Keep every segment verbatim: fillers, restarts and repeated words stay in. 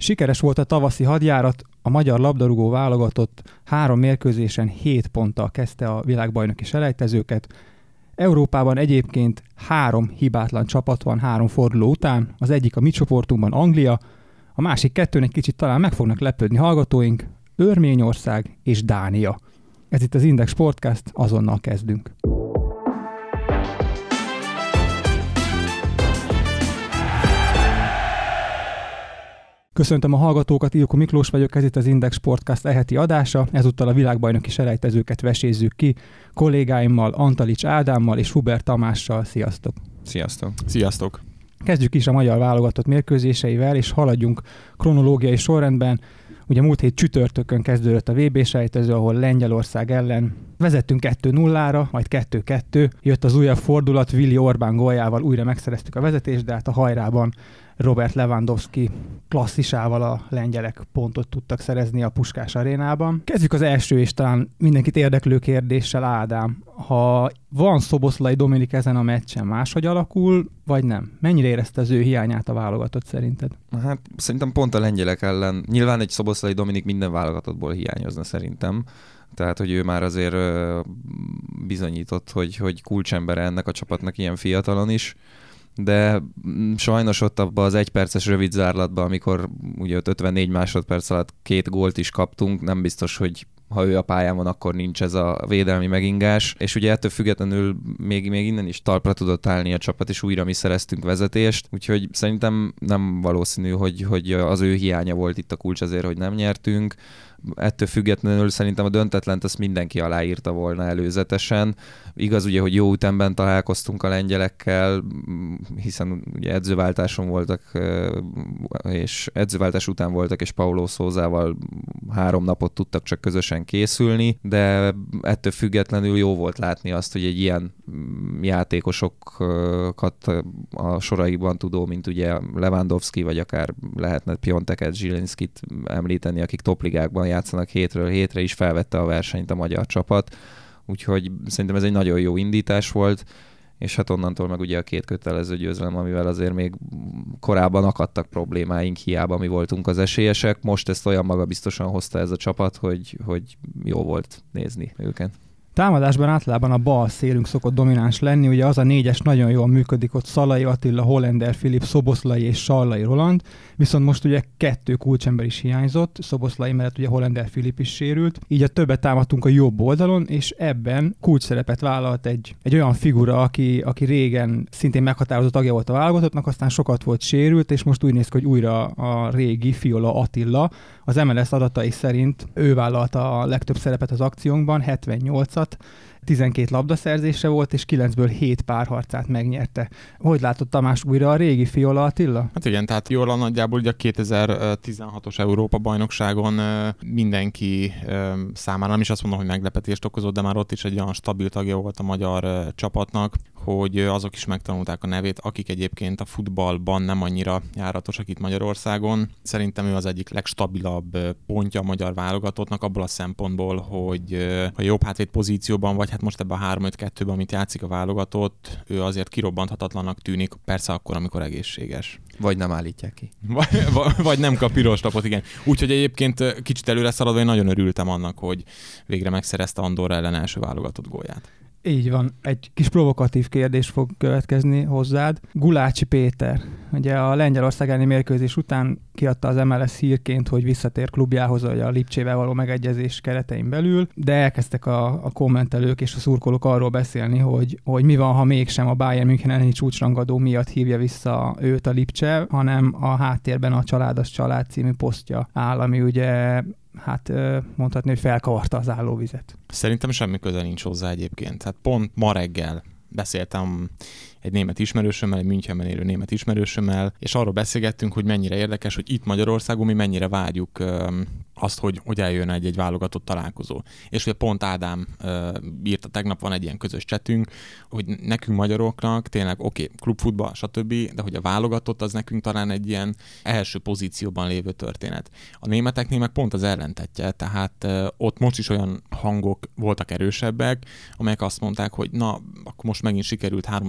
Sikeres volt a tavaszi hadjárat, a magyar labdarúgó válogatott három mérkőzésen hét ponttal kezdte a világbajnoki selejtezőket. Európában egyébként három hibátlan csapat van három forduló után, az egyik a mi csoportunkban Anglia, a másik kettőn egy kicsit talán meg fognak lepődni hallgatóink, Örményország és Dánia. Ez itt az Index Sportcast, azonnal kezdünk. Köszöntöm a hallgatókat, Ilko Miklós vagyok, ez itt az Index Sportcast eheti adása, ezúttal a világbajnoki selejtezőket vesézzük ki, kollégáimmal, Antalics Ádámmal és Huber Tamással. Sziasztok! Sziasztok! Sziasztok! Kezdjük is a magyar válogatott mérkőzéseivel, és haladjunk kronológiai sorrendben. Ugye múlt hét csütörtökön kezdődött a vé bé selejtező, ahol Lengyelország ellen vezettünk kettő nullára, majd kettő kettő. Jött az újabb fordulat, Willi Orbán góljával újra megszereztük a vezetést, de hát a hajrában Robert Lewandowski klasszisával a lengyelek pontot tudtak szerezni a Puskás arénában. Kezdjük az első és talán mindenkit érdeklő kérdéssel, Ádám. Ha van Szoboszlai Dominik ezen a meccsen, máshogy alakul, vagy nem? Mennyire érezte az ő hiányát a válogatott szerinted? Hát szerintem pont a lengyelek ellen. Nyilván egy Szoboszlai Dominik minden válogatottból hiányozna szerintem. Tehát, hogy ő már azért bizonyított, hogy, hogy kulcsembere ennek a csapatnak ilyen fiatalon is. De sajnos ott abban az egyperces rövid zárlatban, amikor ugye ott ötvennégy másodperc alatt két gólt is kaptunk, nem biztos, hogy ha ő a pályán van, akkor nincs ez a védelmi megingás. És ugye ettől függetlenül még, még innen is talpra tudott állni a csapat, és újra mi szereztünk vezetést. Úgyhogy szerintem nem valószínű, hogy, hogy az ő hiánya volt itt a kulcs azért, hogy nem nyertünk. Ettől függetlenül szerintem a döntetlent azt mindenki aláírta volna előzetesen. Igaz ugye, hogy jó ütemben találkoztunk a lengyelekkel, hiszen ugye edzőváltáson voltak, és edzőváltás után voltak, és Paulo Sousával három napot tudtak csak közösen készülni, de ettől függetlenül jó volt látni azt, hogy egy ilyen játékosokat a soraiban tudó, mint ugye Lewandowski, vagy akár lehetne Pionteket, Zsilinszkit említeni, akik topligákban játszanak hétről hétre, is felvette a versenyt a magyar csapat. Úgyhogy szerintem ez egy nagyon jó indítás volt, és hát onnantól meg ugye a két kötelező győzelem, amivel azért még korábban akadtak problémáink, hiába mi voltunk az esélyesek. Most ezt olyan magabiztosan hozta ez a csapat, hogy, hogy jó volt nézni őket. Támadásban általában a bal szélünk szokott domináns lenni, ugye az a négyes nagyon jól működik, ott Szalai Attila, Hollander Filip, Szoboszlai és Sallai Roland, viszont most ugye kettő kulcsember is hiányzott, Szoboszlai mellett ugye Hollander Filip is sérült, így a többet támadtunk a jobb oldalon, és ebben kulcsszerepet vállalt egy, egy olyan figura, aki, aki régen szintén meghatározó tagja volt a válogatottnak, aztán sokat volt sérült, és most úgy néz ki, hogy újra a régi Fiola Attila. Az em el es adatai szerint ő vállalta a legtöbb szerepet az akciónkban, hetvennyolcat, tizenkét labdaszerzése volt, és kilencből hét párharcát megnyerte. Hogy látott Tamás újra a régi Fiola Attila? Hát igen, tehát jól nagyjából ugye a kétezer-tizenhatos Európa-bajnokságon mindenki számára, nem is azt mondom, hogy meglepetést okozott, de már ott is egy olyan stabil tagja volt a magyar csapatnak, hogy azok is megtanulták a nevét, akik egyébként a futballban nem annyira járatosak itt Magyarországon. Szerintem ő az egyik legstabilabb pontja a magyar válogatottnak abból a szempontból, hogy a jobb hátvéd pozícióban, vagy hát most ebben a három öt kettőben, amit játszik a válogatott, ő azért kirobbanthatatlannak tűnik, persze akkor, amikor egészséges. Vagy nem állítják ki. Vagy, vagy nem kap piros lapot, igen. Úgyhogy egyébként kicsit előre szaladva én nagyon örültem annak, hogy végre megszerezte Andorra ellen első válogatott gólját. Így van. Egy kis provokatív kérdés fog következni hozzád. Gulácsi Péter, ugye a Lengyelország elleni mérkőzés után kiadta az em el es hírként, hogy visszatér klubjához, vagy a Lipcsével való megegyezés keretein belül, de elkezdtek a, a kommentelők és a szurkolók arról beszélni, hogy, hogy mi van, ha mégsem a Bayern München elleni csúcsrangadó miatt hívja vissza őt a Lipcse, hanem a háttérben a Családos Család című posztja áll, ami ugye hát mondhatni, hogy felkavarta az állóvizet. Szerintem semmi köze nincs hozzá egyébként. Hát pont ma reggel beszéltem egy német ismerősömmel, egy Münchenben élő német ismerősömmel, és arról beszélgettünk, hogy mennyire érdekes, hogy itt Magyarországon mi mennyire várjuk azt, hogy, hogy eljön egy, egy válogatott találkozó. És ugye pont Ádám uh, írta, tegnap van egy ilyen közös csetünk, hogy nekünk magyaroknak tényleg oké, okay, klubfutball, stb., de hogy a válogatott az nekünk talán egy ilyen első pozícióban lévő történet. A németeknél meg pont az ellentetje, tehát uh, ott most is olyan hangok voltak erősebbek, amelyek azt mondták, hogy na, akkor most megint sikerült három tök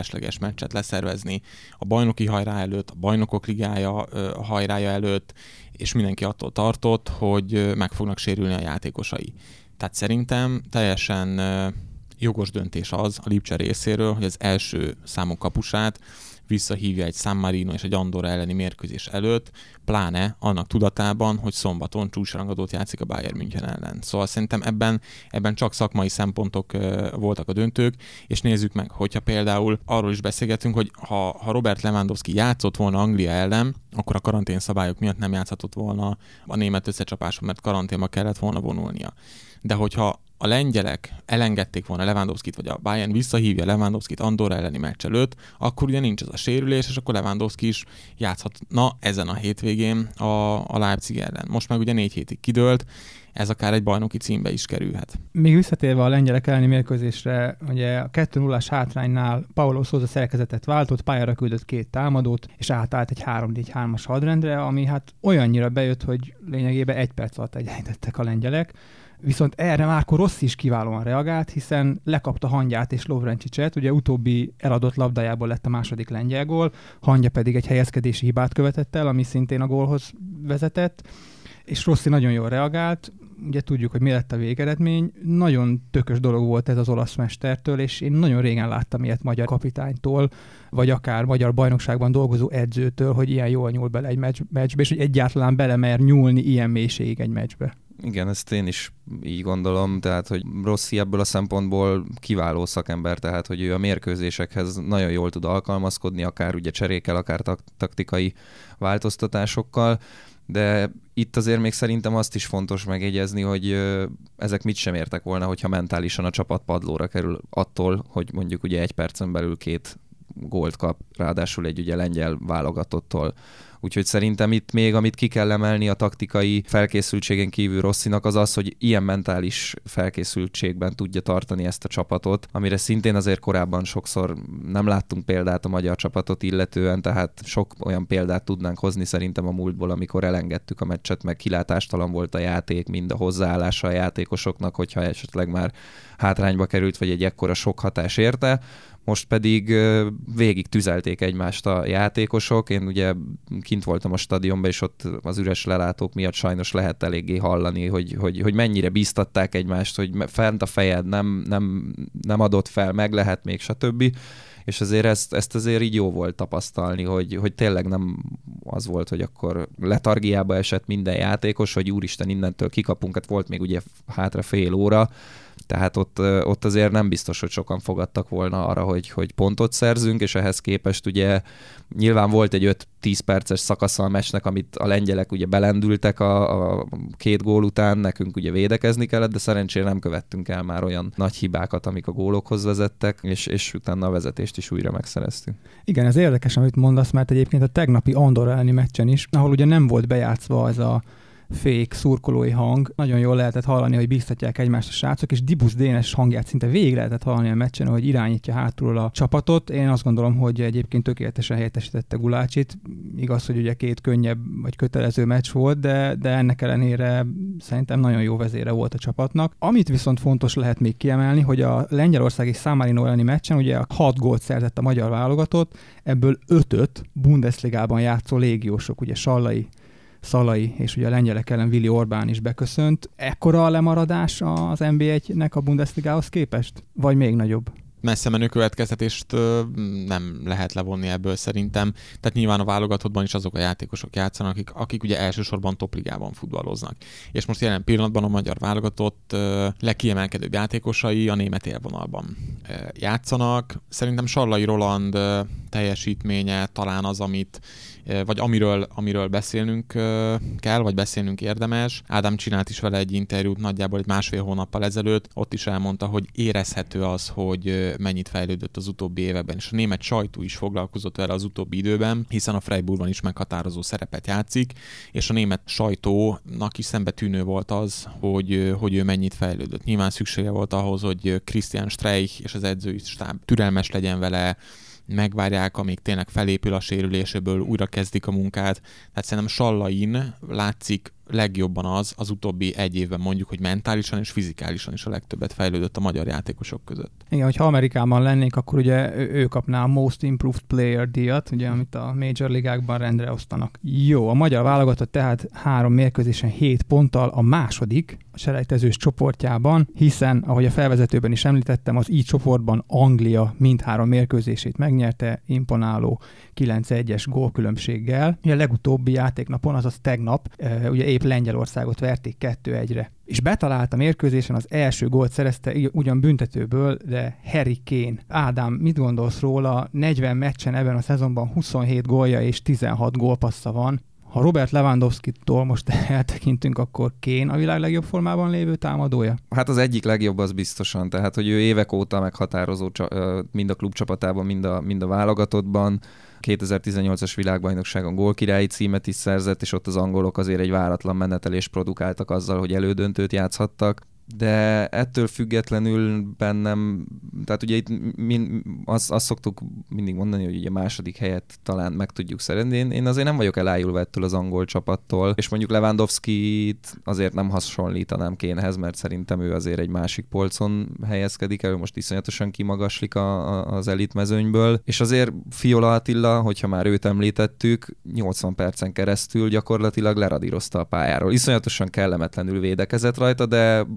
felesleges meccset leszervezni a bajnoki hajrá előtt, a bajnokok ligája hajrája előtt, és mindenki attól tartott, hogy meg fognak sérülni a játékosai. Tehát szerintem teljesen jogos döntés az a Lipcse részéről, hogy az első számú kapusát visszahívja egy San Marino és egy Andorra elleni mérkőzés előtt, pláne annak tudatában, hogy szombaton csúcsrangadót játszik a Bayern München ellen. Szóval szerintem ebben, ebben csak szakmai szempontok uh, voltak a döntők, és nézzük meg, hogyha például arról is beszélgetünk, hogy ha, ha Robert Lewandowski játszott volna Anglia ellen, akkor a karantén szabályok miatt nem játszhatott volna a német összecsapáson, mert karanténba kellett volna vonulnia. De hogyha a lengyelek elengedték volna Lewandowskit, vagy a Bayern visszahívja Lewandowskit Andorra elleni meccs előtt, akkor ugye nincs ez a sérülés, és akkor Lewandowski is játszhatna ezen a hétvégén a, a Leipzig ellen. Most meg ugye négy hétig kidőlt, ez akár egy bajnoki címbe is kerülhet. Még visszatérve a lengyelek elleni mérkőzésre, ugye a kettő nullás hátránynál Paulo Sousa szerkezetet váltott, pályára küldött két támadót, és átállt egy három négy hármas hadrendre, ami hát olyannyira bejött, hogy lényegében egy perc alatt egyenlítettek a lengyelek. Viszont erre Marco Rossi is kiválóan reagált, hiszen lekapta Hangyát és Lovrencsicset, ugye utóbbi eladott labdájából lett a második lengyel gól, Hangya pedig egy helyezkedési hibát követett el, ami szintén a gólhoz vezetett, és Rossi nagyon jól reagált, ugye tudjuk, hogy mi lett a végeredmény. Nagyon tökös dolog volt ez az olasz mestertől, és én nagyon régen láttam ilyet magyar kapitánytól, vagy akár magyar bajnokságban dolgozó edzőtől, hogy ilyen jól nyúl bele egy meccs, meccsbe, és hogy egyáltalán belemer nyúlni ilyen mélységig egy meccsbe. Igen, ezt én is így gondolom, tehát, hogy Rossi ebből a szempontból kiváló szakember, tehát, hogy ő a mérkőzésekhez nagyon jól tud alkalmazkodni, akár ugye cserékkel, akár tak- taktikai változtatásokkal, de itt azért még szerintem azt is fontos megjegyezni, hogy ezek mit sem értek volna, hogyha mentálisan a csapat padlóra kerül attól, hogy mondjuk ugye egy percen belül két gólt kap, ráadásul egy ugye lengyel válogatottól. Úgyhogy szerintem itt még, amit ki kell emelni a taktikai felkészültségen kívül Rossinak, az az, hogy ilyen mentális felkészültségben tudja tartani ezt a csapatot, amire szintén azért korábban sokszor nem láttunk példát a magyar csapatot illetően, tehát sok olyan példát tudnánk hozni szerintem a múltból, amikor elengedtük a meccset, meg kilátástalan volt a játék, mind a hozzáállása a játékosoknak, hogyha esetleg már hátrányba került, vagy egy ekkora sok hatás érte. Most pedig végig tüzelték egymást a játékosok. Én ugye kint voltam a stadionban, és ott az üres lelátók miatt sajnos lehet eléggé hallani, hogy, hogy, hogy mennyire bíztatták egymást, hogy fent a fejed, nem, nem, nem adott fel, meg lehet még, stb. És azért ezt, ezt azért így jó volt tapasztalni, hogy, hogy tényleg nem az volt, hogy akkor letargiába esett minden játékos, hogy úristen, innentől kikapunk, hát volt még ugye hátra fél óra, tehát ott, ott azért nem biztos, hogy sokan fogadtak volna arra, hogy, hogy pontot szerzünk, és ehhez képest ugye nyilván volt egy öt-tíz perces szakasza a meccsnek, amit a lengyelek ugye belendültek a, a két gól után, nekünk ugye védekezni kellett, de szerencsére nem követtünk el már olyan nagy hibákat, amik a gólokhoz vezettek, és, és utána a vezetést is újra megszereztük. Igen, ez érdekes, amit mondasz, mert egyébként a tegnapi Andorra elleni meccsen is, ahol ugye nem volt bejátszva ez a fék szurkolói hang. Nagyon jól lehetett hallani, hogy bíztatják egymást a srácok, és Dibusz Dénes hangját szinte végig lehetett hallani a meccsen, hogy irányítja hátulról a csapatot. Én azt gondolom, hogy egyébként tökéletesen helyettesítette Gulácsit. Igaz, hogy ugye két könnyebb vagy kötelező meccs volt, de, de ennek ellenére szerintem nagyon jó vezére volt a csapatnak. Amit viszont fontos lehet még kiemelni, hogy a lengyelországi San Marino elleni meccsen ugye hat gólt szerzett a magyar válogatott, ebből ötöt Bundesligában játszó légiósok, ugye Sallai, Szalai, és ugye a lengyelek ellen Vili Orbán is beköszönt. Ekkora a lemaradás az en bé egynek a Bundesligához képest? Vagy még nagyobb? Messze menő következtetést nem lehet levonni ebből szerintem. Tehát nyilván a válogatottban is azok a játékosok játszanak, akik, akik ugye elsősorban topligában futballoznak. És most jelen pillanatban a magyar válogatott legkiemelkedőbb játékosai a német élvonalban játszanak. Szerintem Sallai Roland teljesítménye talán az, amit vagy amiről, amiről beszélnünk kell, vagy beszélnünk érdemes. Ádám csinált is vele egy interjút nagyjából egy másfél hónappal ezelőtt, ott is elmondta, hogy érezhető az, hogy mennyit fejlődött az utóbbi években, és a német sajtó is foglalkozott vele az utóbbi időben, hiszen a Freiburgban is meghatározó szerepet játszik, és a német sajtónak is szembetűnő volt az, hogy, hogy ő mennyit fejlődött. Nyilván szüksége volt ahhoz, hogy Christian Streich és az edzői stáb türelmes legyen vele, megvárják, amíg tényleg felépül a sérüléséből, újra kezdik a munkát. Tehát szerintem Sallain látszik legjobban az az utóbbi egy évben mondjuk, hogy mentálisan és fizikálisan is a legtöbbet fejlődött a magyar játékosok között. Igen, hogyha Amerikában lennénk, akkor ugye ő, ő kapná a Most Improved Player díjat, ugye, amit a Major Ligákban rendre osztanak. Jó, a magyar válogatott tehát három mérkőzésen hét ponttal a második a selejtezős csoportjában, hiszen, ahogy a felvezetőben is említettem, az így csoportban Anglia mindhárom mérkőzését megnyerte, imponáló kilenc egyes gólkülönbséggel. A legutóbbi játéknapon, azaz tegnap, ugye épp Lengyelországot verték kettő egyre. És betalált a mérkőzésen, az első gólt szerezte, ugyan büntetőből, de Harry Kane. Ádám, mit gondolsz róla? negyven meccsen ebben a szezonban huszonhét gólja és tizenhat gólpassza van. Ha Robert Lewandowski-tól most eltekintünk, akkor Kane a világ legjobb formában lévő támadója? Hát az egyik legjobb az biztosan, tehát hogy ő évek óta meghatározó mind a klubcsapatában, mind a, mind a válogatottban. kétezer-tizennyolcas világbajnokságon gólkirályi címet is szerzett, és ott az angolok azért egy váratlan menetelést produkáltak azzal, hogy elődöntőt játszhattak. De ettől függetlenül bennem, tehát ugye itt min, azt, azt szoktuk mindig mondani, hogy ugye második helyet talán meg tudjuk szerezni. Én, én azért nem vagyok elájulva ettől az angol csapattól, és mondjuk Lewandowskit azért nem hasonlítanám Kanehez, mert szerintem ő azért egy másik polcon helyezkedik el, ő most iszonyatosan kimagaslik a, a, az elitmezőnyből, és azért Fiola Attila, hogyha már őt említettük, nyolcvan percen keresztül gyakorlatilag leradírozta a pályáról. Iszonyatosan kellemetlenül védekezett rajta, de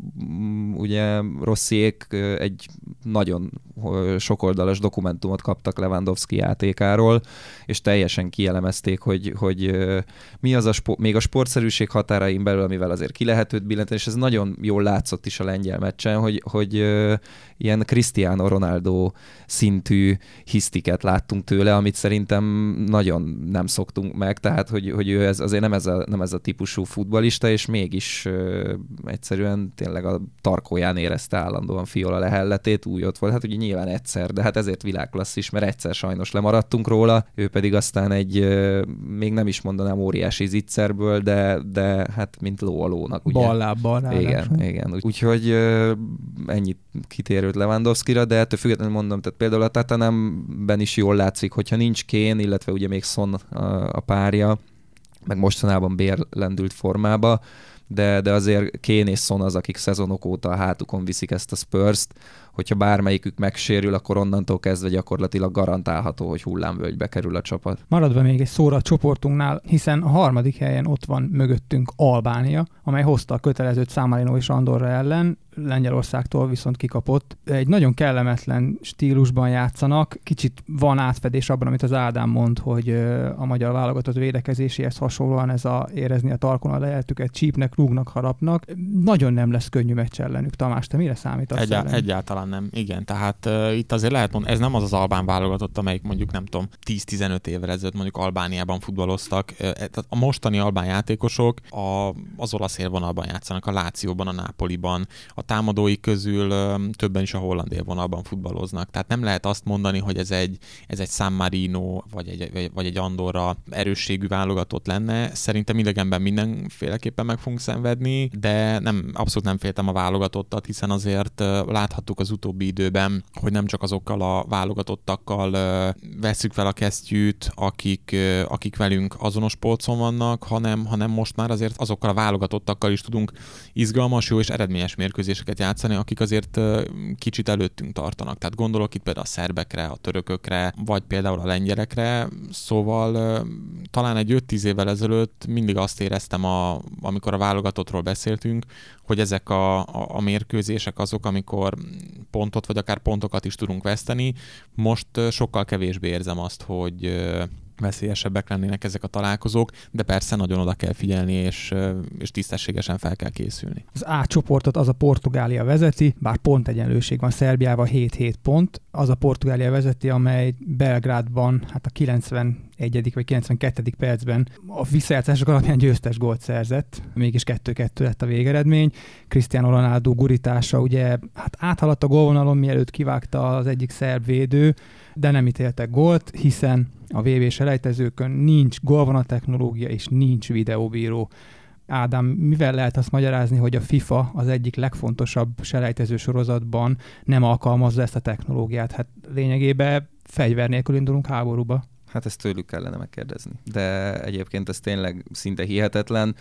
ugye Rossiék egy nagyon sokoldalas dokumentumot kaptak Lewandowski játékáról, és teljesen kielemezték, hogy, hogy mi az a sport, még a sportszerűség határain belül, amivel azért ki lehet őt billenteni, és ez nagyon jól látszott is a lengyel meccsen, hogy, hogy ilyen Cristiano Ronaldo szintű hisztiket láttunk tőle, amit szerintem nagyon nem szoktunk meg, tehát hogy, hogy ő ez, azért nem ez, a, nem ez a típusú futballista, és mégis uh, egyszerűen tényleg a tarkóján érezte állandóan Fiola lehelletét, úgy ott volt, hát ugye nyilván egyszer, de hát ezért világklasszis, mert egyszer sajnos lemaradtunk róla, ő pedig aztán egy, uh, még nem is mondanám óriási zicserből, de, de hát mint ló a lónak, ugye? Ballábbal rá. Igen, igen. Úgyhogy uh, ennyit kitérőt Lewandowskira, de ettől függetlenül mondom, tehát például a Tottenhamben is jól látszik, hogyha nincs Kane, illetve ugye még Son a, a párja, meg mostanában Bale lendült formába, de, de azért Kane és Son az, akik szezonok óta a hátukon viszik ezt a Spurs-t, hogyha bármelyikük megsérül, akkor onnantól kezdve gyakorlatilag garantálható, hogy hullámvölgybe kerül a csapat. Maradva még egy szóra a csoportunknál, hiszen a harmadik helyen ott van mögöttünk Albánia, amely hozta a kötelezőt San Marino és Andorra ellen, Lengyelországtól viszont kikapott. Egy nagyon kellemetlen stílusban játszanak, kicsit van átfedés abban, amit az Ádám mond, hogy a magyar válogatott védekezéséhez hasonlóan ez a érezni a tarkon a leheltüket, csípnek, rúgnak, harapnak. Nagyon nem lesz könnyű meccs ellenük. Tamás, te mire számítasz? Egyá- egyáltalán nem. Igen, tehát uh, itt azért lehet mondani, ez nem az az albán válogatott, amelyik mondjuk nem tudom, tíz-tizenöt évvel ezelőtt mondjuk Albániában futballoztak. Uh, a mostani albán játékosok a, az olasz élvonalban játszanak, a Lációban, a Nápoliban, a támadói közül um, többen is a holland élvonalban futballoznak. Tehát nem lehet azt mondani, hogy ez egy, ez egy San Marino vagy egy, vagy egy Andorra erősségű válogatott lenne. Szerintem idegenben mindenféleképpen meg fogunk szenvedni, de nem, abszolút nem féltem a válogatottat, hiszen azért uh, láthattuk az utóbbi időben, hogy nem csak azokkal a válogatottakkal uh, vesszük fel a kesztyűt, akik, uh, akik velünk azonos polcon vannak, hanem, hanem most már azért azokkal a válogatottakkal is tudunk izgalmas, jó és eredményes mérkőzéseket játszani, akik azért uh, kicsit előttünk tartanak. Tehát gondolok itt például a szerbekre, a törökökre, vagy például a lengyelekre, szóval uh, talán egy öt-tíz évvel ezelőtt mindig azt éreztem, a, amikor a válogatottról beszéltünk, hogy ezek a, a, a mérkőzések azok, amikor pontot vagy akár pontokat is tudunk veszteni. Most uh, sokkal kevésbé érzem azt, hogy uh, veszélyesebbek lennének ezek a találkozók, de persze nagyon oda kell figyelni, és, és tisztességesen fel kell készülni. Az A csoportot az a Portugália vezeti, bár pont egyenlőség van Szerbiával hét-hét pont, az a Portugália vezeti, amely Belgrádban hát a kilencvenegyedik vagy kilencvenkettedik percben a visszajátszások alapján győztes gólt szerzett, mégis kettő-kettő lett a végeredmény. Cristiano Ronaldo gurítása ugye hát áthaladt a gólvonalon, mielőtt kivágta az egyik szerb védő, de nem ítéltek gólt, hiszen a vé bé selejtezőkön nincs gólvonal technológia és nincs videóbíró. Ádám, mivel lehet azt magyarázni, hogy a FIFA az egyik legfontosabb selejtező sorozatban nem alkalmazza ezt a technológiát? Hát lényegében fegyver nélkül indulunk háborúba. Hát ezt tőlük kellene megkérdezni. De egyébként ez tényleg szinte hihetetlen.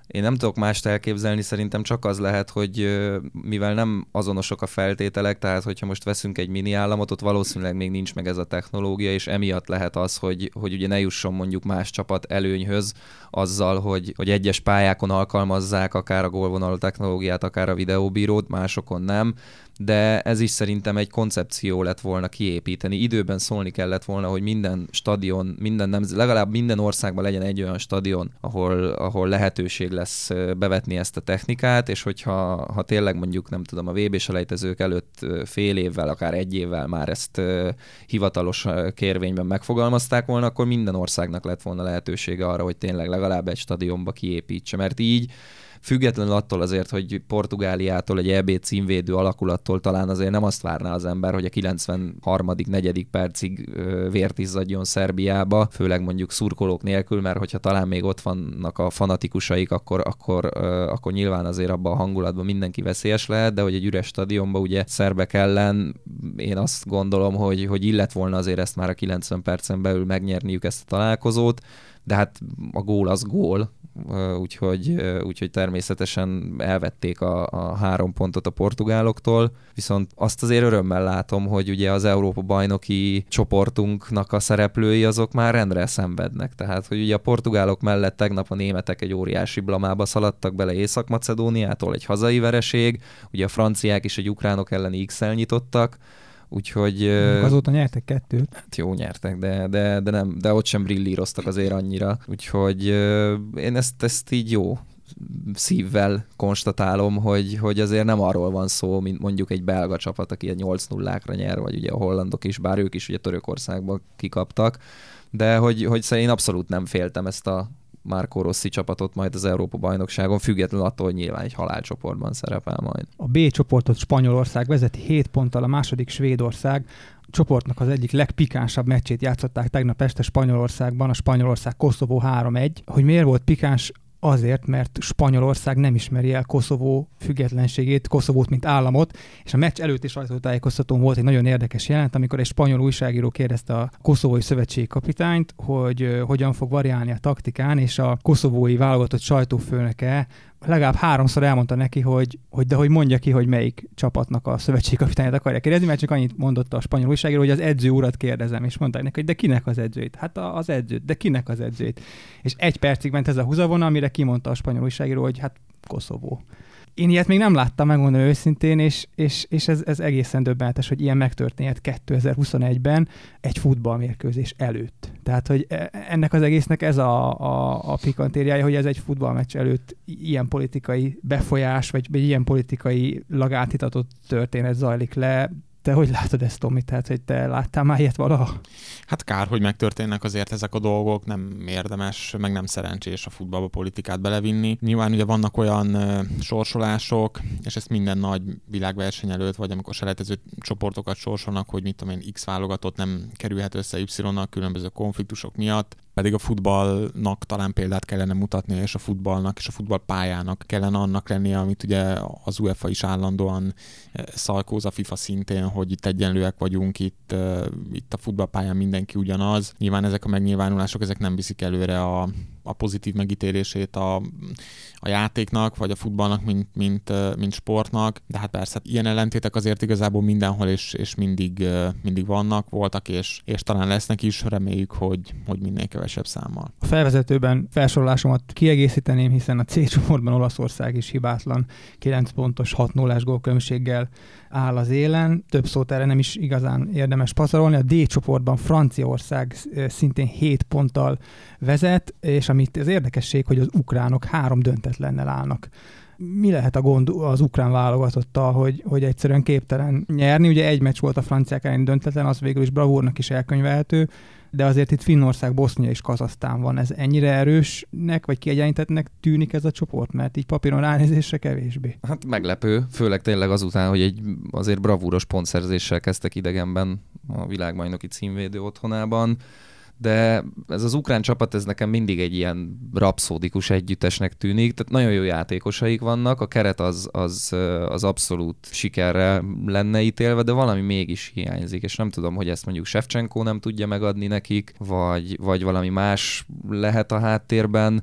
Én nem tudok mást elképzelni, szerintem csak az lehet, hogy mivel nem azonosok a feltételek, tehát hogyha most veszünk egy mini államot, ott valószínűleg még nincs meg ez a technológia, és emiatt lehet az, hogy, hogy ugye ne jusson mondjuk más csapat előnyhöz azzal, hogy, hogy egyes pályákon alkalmazzák akár a gólvonalú technológiát, akár a videóbírót, másokon nem, de ez is szerintem egy koncepció lett volna kiépíteni. Időben szólni kellett volna, hogy minden stadion, minden nemz- legalább minden országban legyen egy olyan stadion, ahol, ahol lehetőség lesz bevetni ezt a technikát, és hogyha ha tényleg mondjuk, nem tudom, a vé bé-selejtezők előtt fél évvel, akár egy évvel már ezt hivatalos kérvényben megfogalmazták volna, akkor minden országnak lett volna lehetősége arra, hogy tényleg legalább egy stadionba kiépítse, mert így függetlenül attól azért, hogy Portugáliától egy é bé címvédő alakulattól talán azért nem azt várná az ember, hogy a kilencvenharmadik negyedik percig vért izzadjon Szerbiába, főleg mondjuk szurkolók nélkül, mert hogyha talán még ott vannak a fanatikusaik, akkor, akkor, akkor nyilván azért abban a hangulatban mindenki veszélyes lehet, de hogy egy üres stadionban ugye szerbek ellen én azt gondolom, hogy, hogy illet volna azért ezt már a kilencven percen belül megnyerniük ezt a találkozót, de hát a gól az gól, úgyhogy, úgyhogy természetesen elvették a, a három pontot a portugáloktól, viszont azt azért örömmel látom, hogy ugye az Európa-bajnoki csoportunknak a szereplői azok már rendre szenvednek, tehát hogy ugye a portugálok mellett tegnap a németek egy óriási blamába szaladtak bele Észak-Macedóniától, egy hazai vereség, ugye a franciák is egy ukránok elleni X-el nyitottak, úgyhogy... Azóta nyertek kettőt. Hát jó, nyertek, de, de, de, nem, de ott sem brillíroztak azért annyira. Úgyhogy én ezt, ezt így jó szívvel konstatálom, hogy, hogy azért nem arról van szó, mint mondjuk egy belga csapat, aki egy nyolc nullára nyer, vagy ugye a hollandok is, bár ők is ugye Törökországban kikaptak, de hogy, hogy én abszolút nem féltem ezt a Marco Rossi csapatot majd az Európa-bajnokságon, függetlenül attól, hogy nyilván egy halálcsoportban szerepel majd. A B csoportot Spanyolország vezeti hét ponttal, a második Svédország. A csoportnak az egyik legpikánsabb meccsét játszották tegnap este Spanyolországban, a Spanyolország-Koszovó három egy. Hogy miért volt pikáns? Azért, mert Spanyolország nem ismeri el Koszovó függetlenségét, Koszovót, mint államot, és a meccs előtt is sajtótájékoztatón volt egy nagyon érdekes jelent, amikor egy spanyol újságíró kérdezte a koszovói szövetségi kapitányt, hogy uh, hogyan fog variálni a taktikán, és a koszovói válogatott sajtófőnöke legalább háromszor elmondta neki, hogy, hogy de hogy mondja ki, hogy melyik csapatnak a szövetségi kapitányát akarja kérdezni, mert csak annyit mondott a spanyol újságíró, hogy az edző urat kérdezem, és mondták neki, hogy de kinek az edzőit? Hát az edzőt, de kinek az edzőit? És egy percig ment ez a húzavona, amire kimondta a spanyol újságíró, hogy hát Koszovó. Én ilyet még nem láttam, megmondom őszintén, és, és, és ez, ez egészen döbbenetes, hogy ilyen megtörténhet kétezer-huszonegyben egy futballmérkőzés előtt. Tehát, hogy ennek az egésznek ez a, a, a pikantériája, hogy ez egy futballmeccs előtt ilyen politikai befolyás, vagy, vagy ilyen politikai átitatott történet zajlik le. Te hogy látod ezt, Tomi? Tehát, hogy te láttál már ilyet valaha? Hát kár, hogy megtörténnek azért ezek a dolgok, nem érdemes, meg nem szerencsés a futballba politikát belevinni. Nyilván ugye vannak olyan uh, sorsolások, és ezt minden nagy világverseny előtt, vagy amikor selejtező csoportokat sorsolnak, hogy mit tudom én, X válogatott nem kerülhet össze Y-nak különböző konfliktusok miatt, pedig a futballnak talán példát kellene mutatni, és a futballnak és a futballpályának kellene annak lennie, amit ugye az UEFA is állandóan szalkóz, a FIFA szintén, hogy itt egyenlőek vagyunk, itt, itt a futballpályán mindenki ugyanaz. Nyilván ezek a megnyilvánulások, ezek nem viszik előre a, a pozitív megítélését a, a játéknak, vagy a futballnak, mint, mint, mint sportnak, de hát persze ilyen ellentétek azért igazából mindenhol és, és mindig, mindig vannak, voltak, és, és talán lesznek is, reméljük, hogy, hogy minél kevesebb számmal. A felvezetőben felsorolásomat kiegészíteném, hiszen a C csoportban Olaszország is hibátlan, kilenc pontos, hat nullás gólkülönbséggel áll az élen. Több szót erre nem is igazán érdemes pazarolni. A D csoportban Franciaország szintén hét ponttal vezet, és amit az érdekesség, hogy az ukránok három döntetlennel állnak. Mi lehet a gond az ukrán válogatottal, hogy, hogy egyszerűen képtelen nyerni? Ugye egy meccs volt a franciák elleni döntetlen, az végül is bravúrnak is elkönyvelhető, de azért itt Finnország, Bosznia és Kazahsztán van. Ez ennyire erősnek, vagy kiegyenlítettnek tűnik ez a csoport? Mert így papíron ránézésre kevésbé. Hát meglepő, főleg tényleg azután, hogy egy azért bravúros pontszerzéssel kezdtek idegenben a világbajnoki címvédő otthonában. De ez az ukrán csapat, ez nekem mindig egy ilyen rapszódikus együttesnek tűnik, tehát nagyon jó játékosaik vannak, a keret az, az, az abszolút sikerre lenne ítélve, de valami mégis hiányzik, és nem tudom, hogy ezt mondjuk Shevchenko nem tudja megadni nekik, vagy, vagy valami más lehet a háttérben,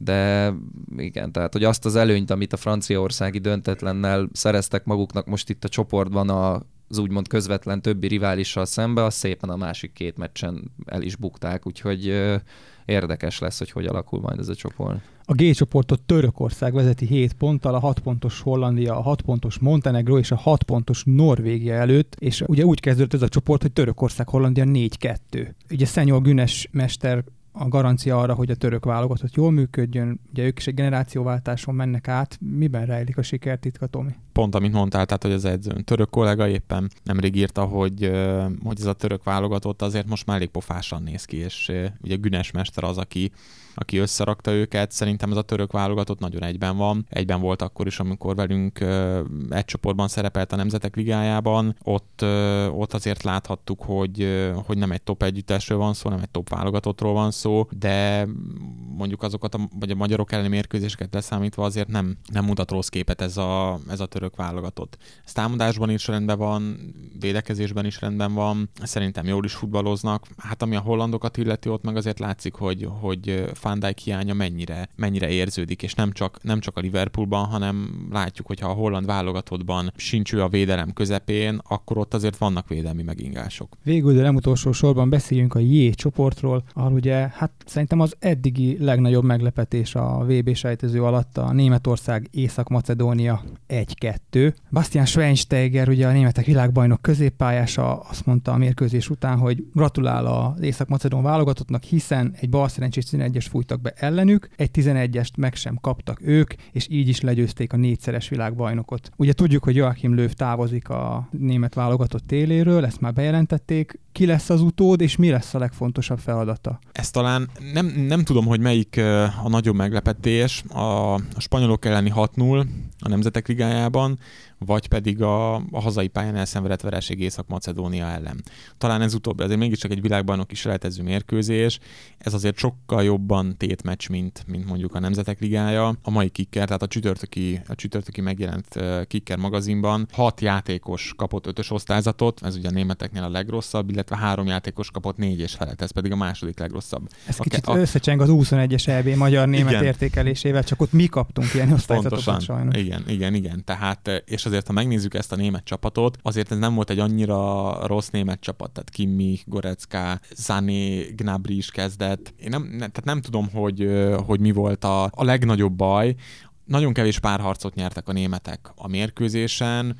de igen, tehát hogy azt az előnyt, amit a franciaországi döntetlennel szereztek maguknak most itt a csoportban a az úgymond közvetlen többi riválissal szembe, azt szépen a másik két meccsen el is bukták, úgyhogy ö, érdekes lesz, hogy hogy alakul majd ez a csoport. A G csoportot Törökország vezeti hét ponttal, a hat pontos Hollandia, a hat pontos Montenegro és a hat pontos Norvégia előtt, és ugye úgy kezdődött ez a csoport, hogy Törökország, Hollandia négy kettő. Ugye Szenyol Günes mester a garancia arra, hogy a török válogatott jól működjön, ugye ők is egy generációváltáson mennek át. Miben rejlik a sikertitka, Tomi? Pont, amit mondtál, tehát, hogy az edzőn török kollega éppen nemrég írta, hogy, hogy ez a török válogatott azért most már elég pofásan néz ki, és ugye Günes mester az, aki, aki összerakta őket. Szerintem ez a török válogatott nagyon egyben van. Egyben volt akkor is, amikor velünk egy csoportban szerepelt a Nemzetek Ligájában. Ott, ott azért láthattuk, hogy, hogy nem egy top együttesről van szó, nem egy top válogatottról van szó, de mondjuk azokat a, vagy a magyarok elleni mérkőzéseket leszámítva azért nem, nem mutat rossz képet ez a, ez a török válogatott. Ez támadásban is rendben van, védekezésben is rendben van, szerintem jól is futballoznak. Hát ami a hollandokat illeti, ott meg azért látszik, hogy, hogy Van Dijk hiánya mennyire, mennyire érződik, és nem csak, nem csak a Liverpoolban, hanem látjuk, hogyha a holland válogatottban sincs ő a védelem közepén, akkor ott azért vannak védelmi megingások. Végül, de nem utolsó sorban beszéljünk a J csoportról, ahol ugye hát szerintem az eddigi legnagyobb meglepetés a vé bé sejtező alatt a Németország Észak-Macedónia egy kettő. Bastian Schweinsteiger, ugye a németek világbajnok középpályása azt mondta a mérkőzés után, hogy gratulál az Észak-Macedón válogatottnak, hiszen egy balszerencsés tizenegyes fújtak be ellenük, egy tizenegyest meg sem kaptak ők, és így is legyőzték a négyszeres világbajnokot. Ugye tudjuk, hogy Joachim Löw távozik a német válogatott téléről, ezt már bejelentették. Ki lesz az utód, és mi lesz a legfontosabb feladata? Ez talán nem, nem tudom, hogy melyik a nagyobb meglepetés, a, a spanyolok elleni hat null a Nemzetek Ligájában, vagy pedig a, a hazai pályán elszenvedett vereség Észak-Macedónia ellen. Talán ez utóbbi, azért mégiscsak egy világbajnok is selejtező mérkőzés, ez azért sokkal jobban tétmeccs, mint, mint mondjuk a Nemzetek Ligája. A mai kicker, tehát a csütörtöki, a csütörtöki megjelent uh, kicker magazinban hat játékos kapott ötös osztályzatot, ez ugye a németeknél a legrosszabb, illetve három játékos kapott négy és felett, ez pedig a második legrosszabb. Ez a kicsit ke- a... összecseng az huszonegyes é bé magyar-német értékelésével, csak ott mi kaptunk ilyen osztályzatokat sajnos. Igen, igen, igen. Tehát, és azért, ha megnézzük ezt a német csapatot, azért ez nem volt egy annyira rossz német csapat, tehát Kimmich, Goretzka, Sané, Gnabry is kezdett. Én nem, ne, tehát nem tudom, hogy, hogy mi volt a, a legnagyobb baj. Nagyon kevés párharcot nyertek a németek a mérkőzésen.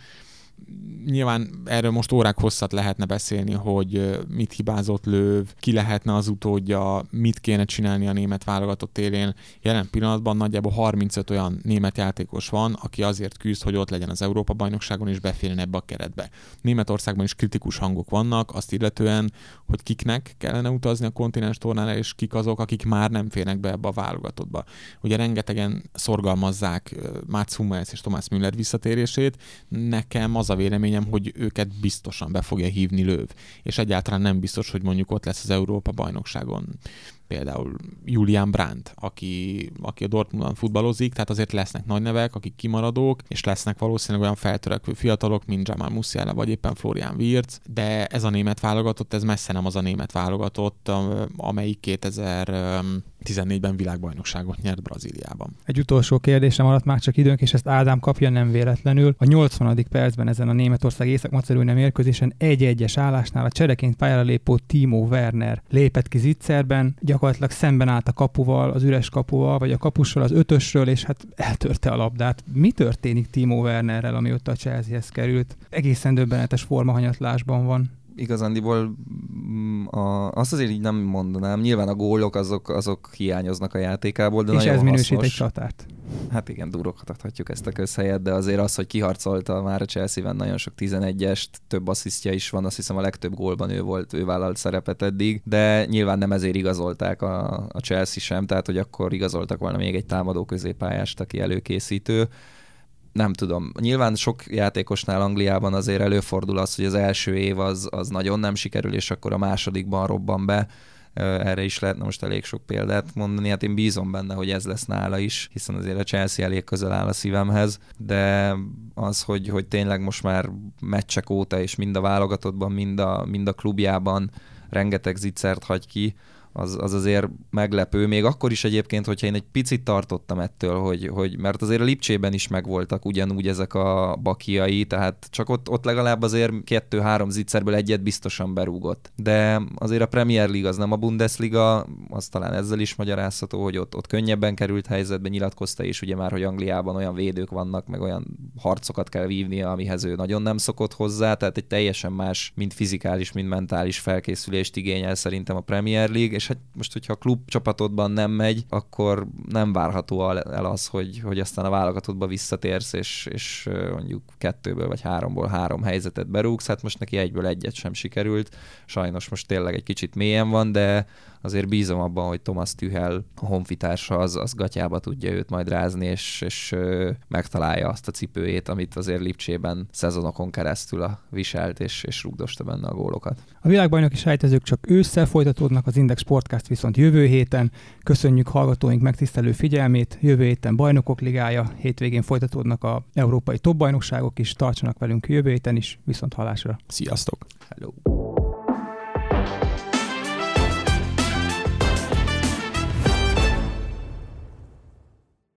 Nyilván erről most órák hosszat lehetne beszélni, hogy mit hibázott Löw, ki lehetne az utódja, mit kéne csinálni a német válogatott élén. Jelen pillanatban nagyjából harmincöt olyan német játékos van, aki azért küzd, hogy ott legyen az Európa-bajnokságon és beférjen ebbe a keretbe. Németországban is kritikus hangok vannak, azt illetően, hogy kiknek kellene utazni a kontinens tornára, és kik azok, akik már nem férnek be ebbe a válogatottba. Ugye rengetegen szorgalmazzák Mats Hummels és Thomas Müller visszatérését. Nekem az a véleményem, hogy őket biztosan be fogja hívni Löw. És egyáltalán nem biztos, hogy mondjuk ott lesz az Európa-bajnokságon például Julian Brandt, aki, aki a Dortmundban futballozik, tehát azért lesznek nagy nevek, akik kimaradók, és lesznek valószínűleg olyan feltörekvő fiatalok, mint Jamal Musiala, vagy éppen Florian Wirtz, de ez a német válogatott, ez messze nem az a német válogatott, amelyik kétezer-tizennégyben világbajnokságot nyert Brazíliában. Egy utolsó kérdésem maradt már csak időnk, és ezt Ádám kapja nem véletlenül. A nyolcvanadik percben ezen a Németország Észak-Macedónia mérkőzésen egy-egyes állásnál a csereként pályára lépő Timo Werner lépett ki zicserben, gyakorlatilag szemben állt a kapuval, az üres kapuval, vagy a kapussal, az ötösről, és hát eltörte a labdát. Mi történik Timo Wernerrel, amióta a Chelseahez került? Egészen döbbenetes formahanyatlásban van. Igazándiból a, azt azért így nem mondanám. Nyilván a gólok azok, azok hiányoznak a játékából, de és nagyon ez minősít hasznos. egy csatárt. Hát igen, durokhat adhatjuk ezt a közhelyet, de azért az, hogy kiharcolta már a Chelsea-ben nagyon sok tizenegyest, több asszisztja is van, azt hiszem a legtöbb gólban ő volt, ő vállalt szerepet eddig, de nyilván nem ezért igazolták a, a Chelsea sem, tehát hogy akkor igazoltak volna még egy támadó középpályást, aki előkészítő. Nem tudom. Nyilván sok játékosnál Angliában azért előfordul az, hogy az első év az, az nagyon nem sikerül, és akkor a másodikban robban be. Erre is lehetne most elég sok példát mondani. Hát én bízom benne, hogy ez lesz nála is, hiszen azért a Chelsea elég közel áll a szívemhez, de az, hogy, hogy tényleg most már meccsek óta, és mind a válogatottban, mind a, mind a klubjában rengeteg zicsert hagy ki, az, az azért meglepő. Még akkor is egyébként, hogyha én egy picit tartottam ettől, hogy, hogy mert azért a Lipcsében is megvoltak ugyanúgy ezek a bakiai, tehát csak ott, ott legalább azért kettő-három zicserből egyet biztosan berúgott. De azért a Premier League az nem a Bundesliga, az talán ezzel is magyarázható, hogy ott, ott könnyebben került helyzetbe, nyilatkozta is ugye már, hogy Angliában olyan védők vannak, meg olyan harcokat kell vívnia, amihez ő nagyon nem szokott hozzá, tehát egy teljesen más, mind fizikális, mind mentális felkészülést igényel szerintem a Premier League, és hát most, hogyha a klub csapatodban nem megy, akkor nem várható el az, hogy, hogy aztán a válogatottba visszatérsz, és, és mondjuk kettőből vagy háromból három helyzetet berúgsz, hát most neki egyből egyet sem sikerült, sajnos most tényleg egy kicsit mélyen van, de azért bízom abban, hogy Thomas Tuchel, a honfitársa, az, az gatyába tudja őt majd rázni, és, és ö, megtalálja azt a cipőjét, amit azért Lipcsében szezonokon keresztül a viselt, és, és rugdosta benne a gólokat. A világbajnoki selejtezők csak ősszel folytatódnak, az Index Sportcast viszont jövő héten. Köszönjük hallgatóink megtisztelő figyelmét, jövő héten Bajnokok Ligája, hétvégén folytatódnak a európai top bajnokságok is, tartsanak velünk jövő héten is, viszont hallásra. Sziasztok! Hello!